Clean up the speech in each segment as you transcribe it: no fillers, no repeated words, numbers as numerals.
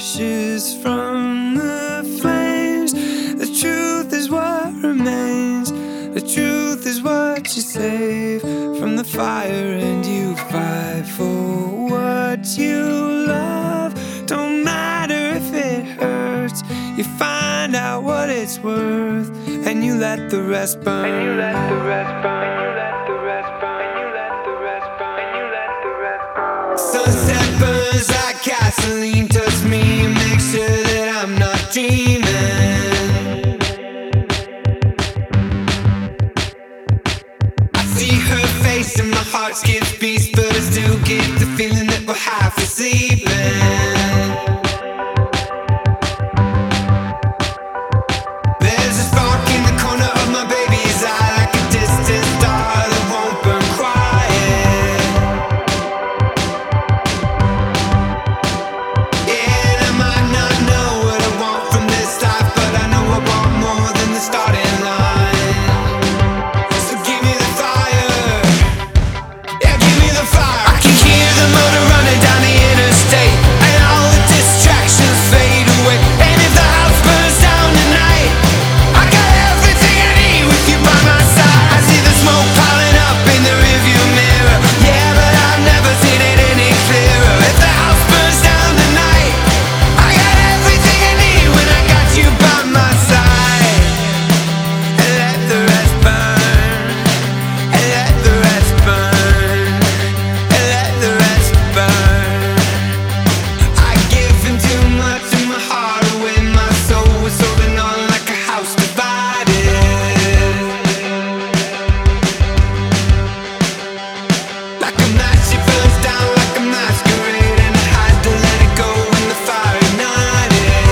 ashes from the flames. The truth is what remains. The truth is what you save from the fire, and you fight for what you love. Don't matter if it hurts, you find out what it's worth, and you let the rest burn. And you let the rest burn. And you let the rest burn. And you let the rest burn. And you let the rest burn. Sunset burns like gasoline, touch me, make sure that I'm not dreaming. I see her face and my heart skips beats, but I still get the feeling that we're half asleep. There's a spark in the corner of my baby's eye, like a distant star that won't burn quiet. Yeah, and I might not know what I want from this life, but I know I want more than the starting line. So give me the fire, yeah, give me the fire. I can hear the motor running down the interstate, and all the distractions fade away. And if the house burns down tonight, I got everything I need with you by my side. I see the smoke piling up in the rearview mirror, yeah, but I've never seen it any clearer. If the house burns down tonight, I got everything I need when I got you by my side. And let the rest burn, and let the rest burn, and let the rest burn. I give him too much of my heart away, my soul was holding on like a house divided. Like a match, it burns down like a masquerade, and I had to let it go when the fire ignited.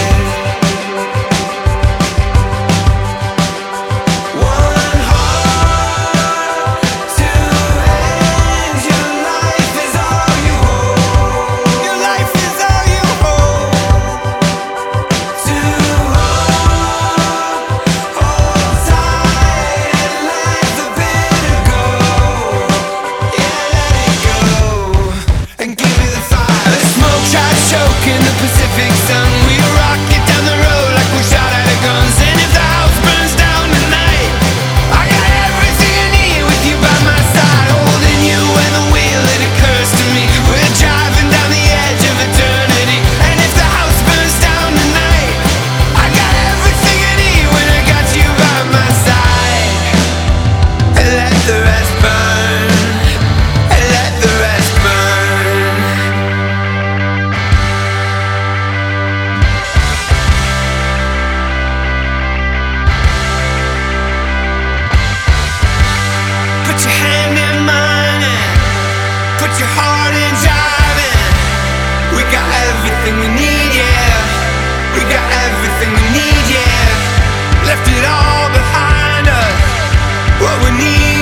One heart, two hands, your life is all you hold. Your life is all you hold. Two hearts, hold tight and let the bitter go. Yeah, let it go, and give me the fire. The smoke tries choking the Pacific sun. We rock it down the road like we shot out of guns. And if the house burns down tonight, I got everything I need with you by my side, holding you and the wheel. It occurs to me we're driving down the edge of eternity. And if the house burns down tonight, I got everything I need when I got you by my side. And let the rest burn, and let the rest burn. Put your hand in mine and put your heart in driving. We got everything we need, yeah. We got everything we need, yeah. Left it all behind us. What we need